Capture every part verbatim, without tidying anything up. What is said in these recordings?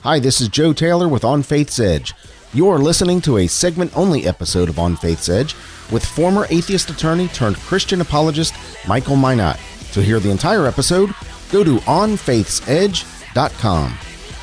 Hi, this is Joe Taylor with On Faith's Edge. You're listening to a segment-only episode of On Faith's Edge with former atheist attorney turned Christian apologist Michael Minot. To hear the entire episode, go to on faiths edge dot com.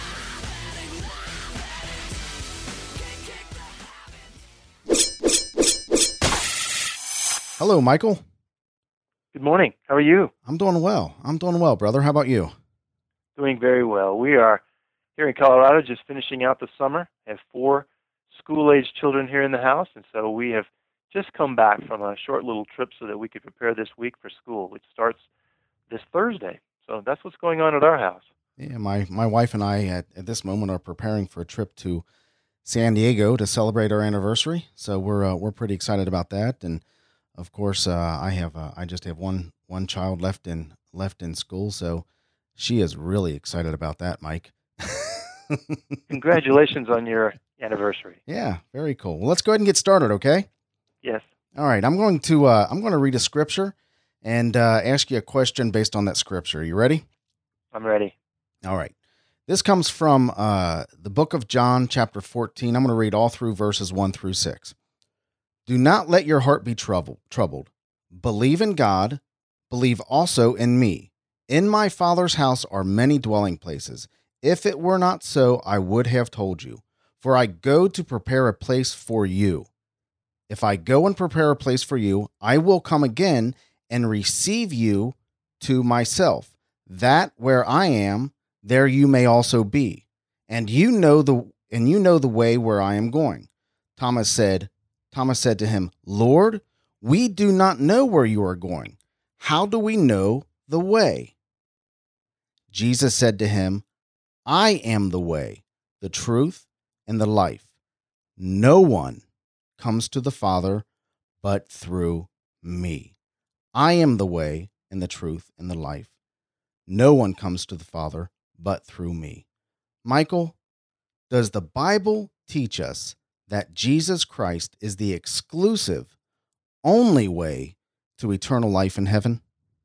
Hello, Michael. Good morning. How are you? I'm doing well. I'm doing well, brother. How about you? Doing very well. We are here in Colorado just finishing out the summer. I have four school-aged children here in the house, and so we have just come back from a short little trip so that we could prepare this week for school, which starts this Thursday. So that's what's going on at our house. Yeah, my, my wife and I at, at this moment are preparing for a trip to San Diego to celebrate our anniversary. So we're uh, we're pretty excited about that. And of course, uh, I have uh, I just have one one child left in left in school, so she is really excited about that, Mike. Congratulations on your anniversary. Yeah, very cool. Well, let's go ahead and get started, okay? Yes. All right, I'm going to uh, I'm going to read a scripture and uh, ask you a question based on that scripture. Are you ready? I'm ready. All right. This comes from uh, the book of John, chapter fourteen. I'm going to read all through verses one through six. Do not let your heart be troubled. Troubled. Believe in God. Believe also in me. In my Father's house are many dwelling places. If it were not so, I would have told you. For I go to prepare a place for you. If I go and prepare a place for you, I will come again and receive you to myself, that where I am, there you may also be. And you know the and you know the way where I am going. Thomas said, Thomas said to him, Lord, we do not know where you are going. How do we know the way? Jesus said to him, I am the way, the truth, and the life. No one comes to the Father but through me. I am the way and the truth and the life. No one comes to the Father but through me. Michael, does the Bible teach us that Jesus Christ is the exclusive, only way to eternal life in heaven?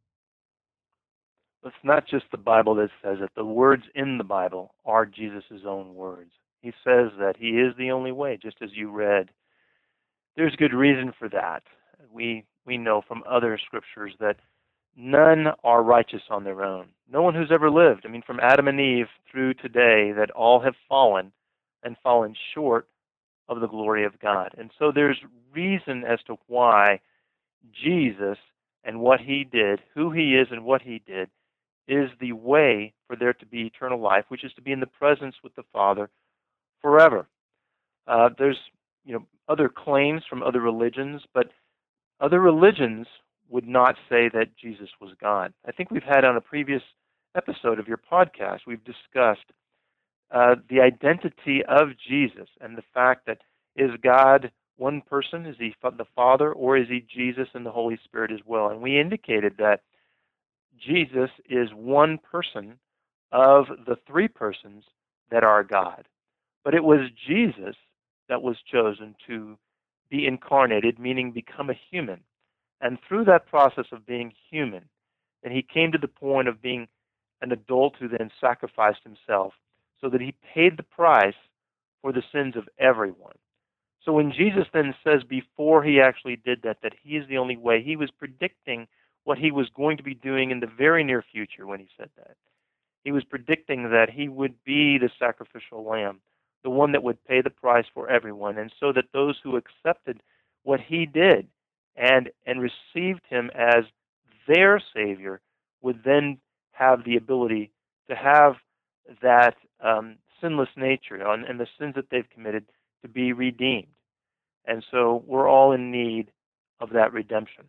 It's not just the Bible that says it. The words in the Bible are Jesus' own words. He says that he is the only way, just as you read. There's good reason for that. We we know from other scriptures that none are righteous on their own. No one who's ever lived, I mean, from Adam and Eve through today, that all have fallen and fallen short of the glory of God. And so there's reason as to why Jesus and what he did, who he is and what he did, is the way for there to be eternal life, which is to be in the presence with the Father forever. Uh, there's you know other claims from other religions, but other religions would not say that Jesus was God. I think we've had on a previous episode of your podcast, we've discussed uh, the identity of Jesus and the fact that is God one person? Is he the Father, or is he Jesus and the Holy Spirit as well? And we indicated that Jesus is one person of the three persons that are God. But it was Jesus that was chosen to be incarnated, meaning become a human. And through that process of being human, then he came to the point of being an adult who then sacrificed himself so that he paid the price for the sins of everyone. So when Jesus then says before he actually did that, that he is the only way, he was predicting what he was going to be doing in the very near future when he said that. He was predicting that he would be the sacrificial lamb, the one that would pay the price for everyone, and so that those who accepted what he did and and received him as their Savior would then have the ability to have that um, sinless nature and, and the sins that they've committed to be redeemed. And so we're all in need of that redemption.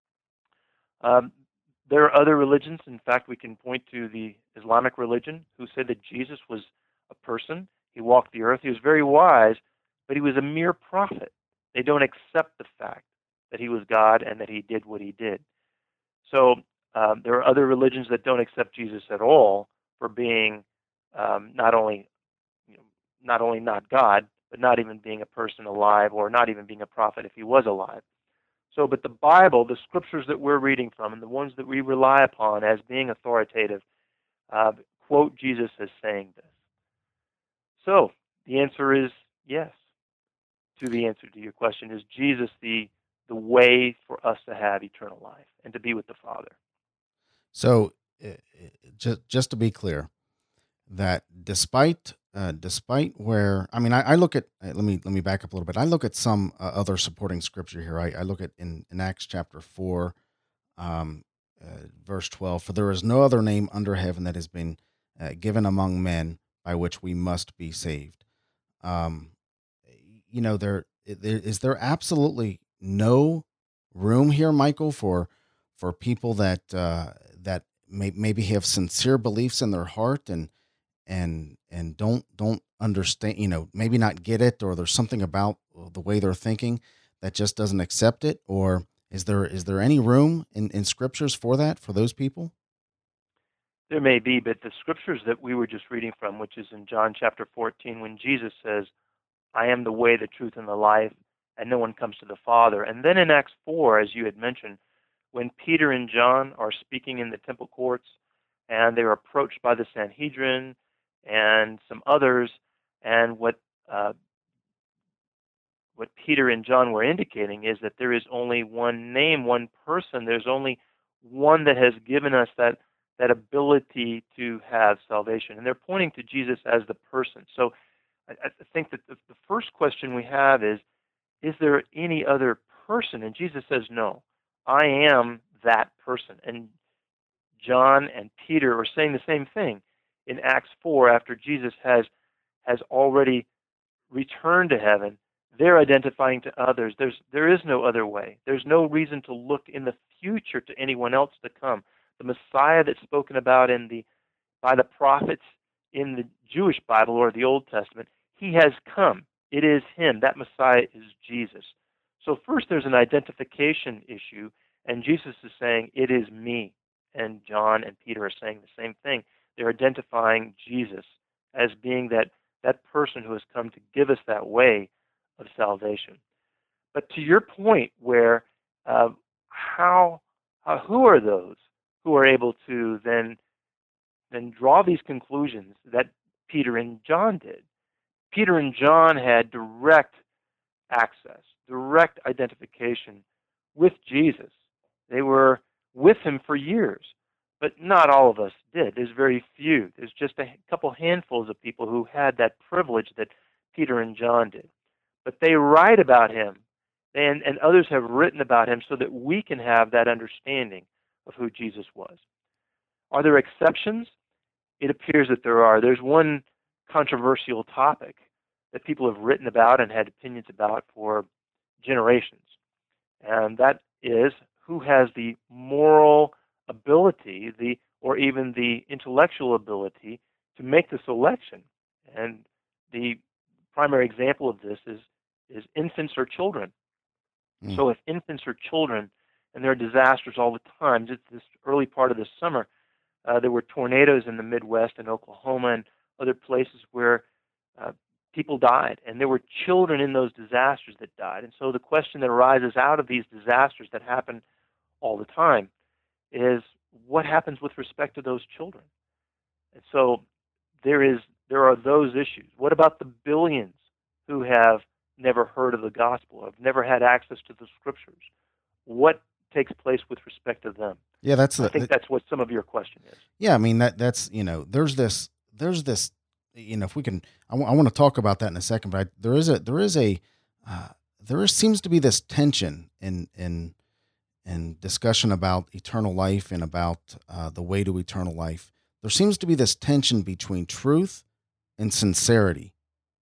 Um, there are other religions. In fact, we can point to the Islamic religion, who said that Jesus was a person. He walked the earth. He was very wise, but he was a mere prophet. They don't accept the fact that he was God and that he did what he did. So um, there are other religions that don't accept Jesus at all for being um, not only you know, not only not God, but not even being a person alive, or not even being a prophet if he was alive. So, but the Bible, the scriptures that we're reading from, and the ones that we rely upon as being authoritative, uh, quote Jesus as saying this. So the answer is yes to the answer to your question. Is Jesus the the way for us to have eternal life and to be with the Father? So, uh, just just to be clear, that despite uh, despite where I mean, I, I look at uh, let me let me back up a little bit. I look at some uh, other supporting scripture here. I, I look at in, in Acts chapter four, um, uh, verse twelve. For there is no other name under heaven that has been uh, given among men by which we must be saved. Um, you know, there, there is there absolutely no room here, Michael, for for people that uh, that may, maybe have sincere beliefs in their heart and and and don't don't understand, you know, maybe not get it, or there's something about the way they're thinking that just doesn't accept it, or is there is there any room in, in scriptures for that, for those people? There may be, but the scriptures that we were just reading from, which is in John chapter fourteen, when Jesus says, I am the way, the truth, and the life, and no one comes to the Father. And then in Acts four, as you had mentioned, when Peter and John are speaking in the temple courts, and they are approached by the Sanhedrin and some others, and what uh, what Peter and John were indicating is that there is only one name, one person. There's only one that has given us that that ability to have salvation, and they're pointing to Jesus as the person. So I, I think that the, the first question we have is, is there any other person? And Jesus says, no, I am that person. And John and Peter are saying the same thing in Acts four after Jesus has has already returned to heaven. They're identifying to others. There's there is no other way. There's no reason to look in the future to anyone else to come. The Messiah that's spoken about in the by the prophets in the Jewish Bible or the Old Testament, he has come. It is him. That Messiah is Jesus. So first there's an identification issue, and Jesus is saying, it is me. And John and Peter are saying the same thing. They're identifying Jesus as being that, that person who has come to give us that way of salvation. But to your point, where uh, how, how who are those who are able to then then draw these conclusions that Peter and John did? Peter and John had direct access, direct identification with Jesus. They were with him for years, but not all of us did. There's very few. There's just a couple handfuls of people who had that privilege that Peter and John did. But they write about him, and, and others have written about him so that we can have that understanding of who Jesus was. Are there exceptions? It appears that there are. There's one controversial topic that people have written about and had opinions about for generations, and that is who has the moral ability, the or even the intellectual ability to make the selection. And the primary example of this is is infants or children. Mm. So if infants or children, and there are disasters all the time, just this early part of the summer, Uh, there were tornadoes in the Midwest and Oklahoma and other places where uh, people died, and there were children in those disasters that died. And so the question that arises out of these disasters that happen all the time is, what happens with respect to those children? And so there is there are those issues. What about the billions who have never heard of the gospel, have never had access to the scriptures? What takes place with respect to them? Yeah, that's the, I think that's what some of your question is. Yeah, I mean that that's you know there's this there's this you know if we can I, w- I want to talk about that in a second, but I, there is a there is a uh, there is, seems to be this tension in in in discussion about eternal life and about uh, the way to eternal life. There seems to be this tension between truth and sincerity,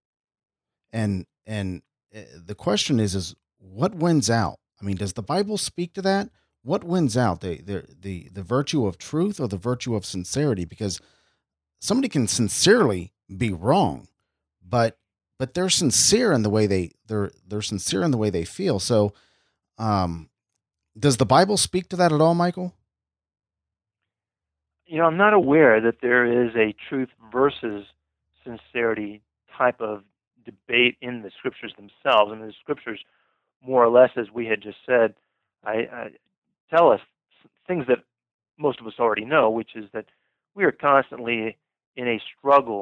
and and uh, the question is is what wins out? I mean, does the Bible speak to that? What wins out, the, the the the virtue of truth or the virtue of sincerity? Because somebody can sincerely be wrong, but but they're sincere in the way they they're they're sincere in the way they feel. So, um, does the Bible speak to that at all, Michael? You know, I'm not aware that there is a truth versus sincerity type of debate in the scriptures themselves. I mean, the scriptures, more or less, as we had just said, I, I tell us things that most of us already know, which is that we are constantly in a struggle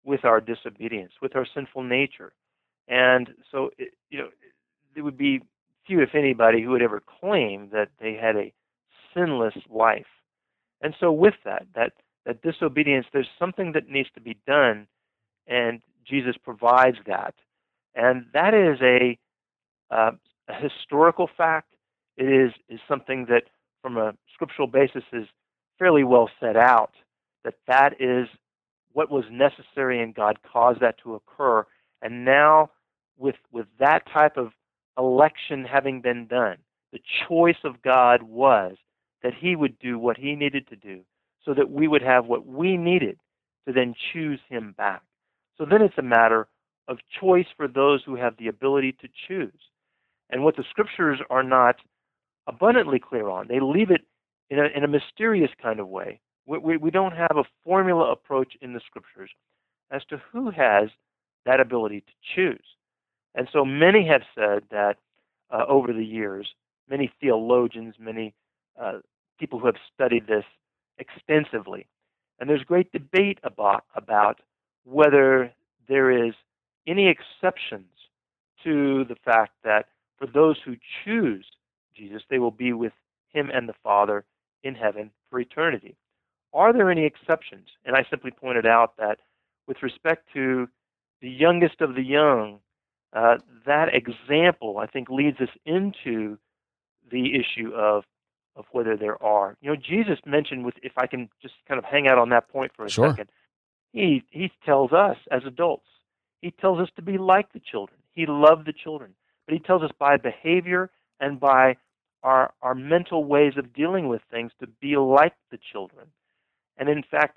with our disobedience, with our sinful nature. And so, it, you know, it would be few, if anybody, who would ever claim that they had a sinless life. And so with that, that, that disobedience, there's something that needs to be done, and Jesus provides that. And that is a, uh, a historical fact. It is, is something that, from a scriptural basis, is fairly well set out, that that is what was necessary, and God caused that to occur. And now, with with that type of election having been done, the choice of God was that he would do what he needed to do so that we would have what we needed to then choose him back. So then it's a matter of choice for those who have the ability to choose. And what the scriptures are not abundantly clear on, they leave it in a, in a mysterious kind of way. We, we, we don't have a formula approach in the scriptures as to who has that ability to choose. And so many have said that uh, over the years, many theologians, many uh, people who have studied this extensively, and there's great debate about, about whether there is any exceptions to the fact that for those who choose Jesus, they will be with him and the Father in heaven for eternity. Are there any exceptions? And I simply pointed out that with respect to the youngest of the young, uh, that example, I think, leads us into the issue of of whether there are. You know, Jesus mentioned, with if I can just kind of hang out on that point for a Sure. second, he he tells us as adults, he tells us to be like the children. He loved the children, but he tells us by behavior and by our our mental ways of dealing with things to be like the children. And in fact,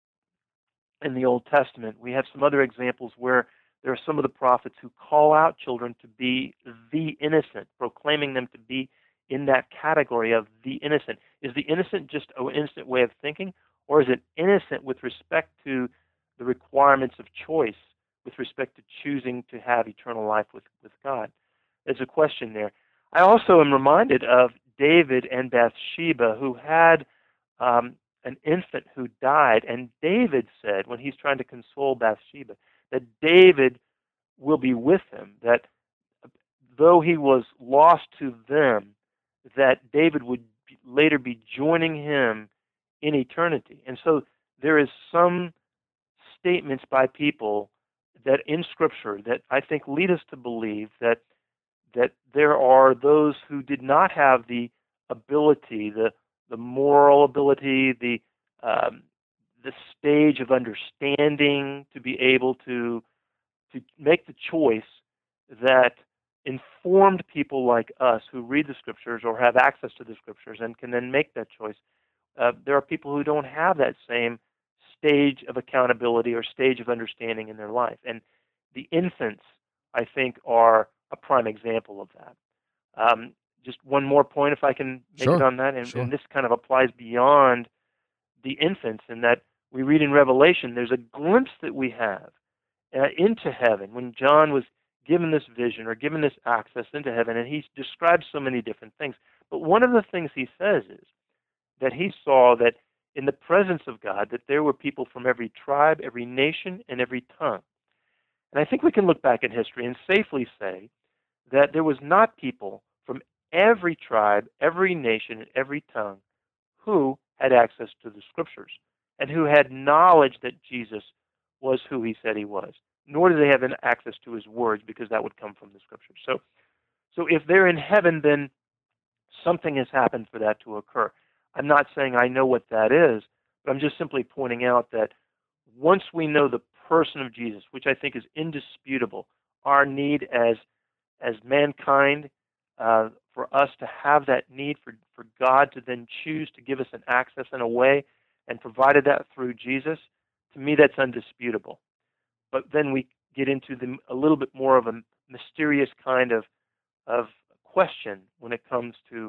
in the Old Testament, we have some other examples where there are some of the prophets who call out children to be the innocent, proclaiming them to be in that category of the innocent. Is the innocent just an innocent way of thinking, or is it innocent with respect to the requirements of choice, with respect to choosing to have eternal life with, with God? There's a question there. I also am reminded of David and Bathsheba, who had um, an infant who died, and David said, when he's trying to console Bathsheba, that David will be with him, that though he was lost to them, that David would later be joining him in eternity. And so there is some statements by people that in Scripture that I think lead us to believe that that there are those who did not have the ability, the the moral ability, the um, the stage of understanding to be able to to make the choice that informed people like us who read the Scriptures or have access to the Scriptures and can then make that choice. Uh, there are people who don't have that same stage of accountability or stage of understanding in their life. And the infants, I think, are a prime example of that. Um, just one more point, if I can make Sure. it on that, and, Sure. and this kind of applies beyond the infants, in that we read in Revelation, there's a glimpse that we have uh, into heaven when John was given this vision or given this access into heaven, and he describes so many different things. But one of the things he says is that he saw that in the presence of God, that there were people from every tribe, every nation, and every tongue. And I think we can look back in history and safely say that there was not people from every tribe, every nation, and every tongue who had access to the Scriptures and who had knowledge that Jesus was who he said he was. Nor do they have access to his words, because that would come from the Scriptures. So, so if they're in heaven, then something has happened for that to occur. I'm not saying I know what that is, but I'm just simply pointing out that once we know the person of Jesus, which I think is indisputable, our need as as mankind, uh, for us to have that need for, for God to then choose to give us an access in a way, and provided that through Jesus, to me that's undisputable. But then we get into the, a little bit more of a mysterious kind of of question when it comes to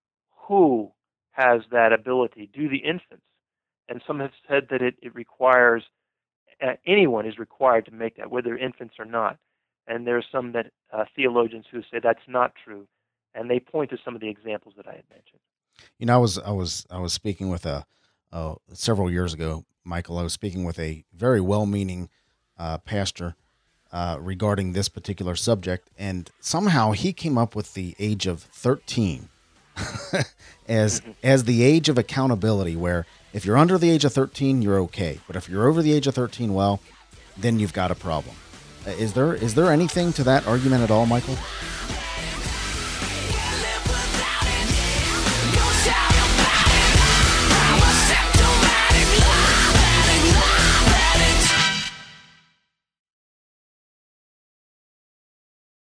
who has that ability. Do the infants? And some have said that it, it requires, uh, anyone is required to make that, whether infants or not. And there are some that uh, theologians who say that's not true, and they point to some of the examples that I had mentioned. You know, I was I was I was speaking with a uh, several years ago, Michael. I was speaking with a very well-meaning uh, pastor uh, regarding this particular subject, and somehow he came up with the age of thirteen as Mhm. as the age of accountability, where if you're under the age of thirteen, you're okay, but if you're over the age of thirteen, well, then you've got a problem. Uh, Is there is there anything to that argument at all, Michael?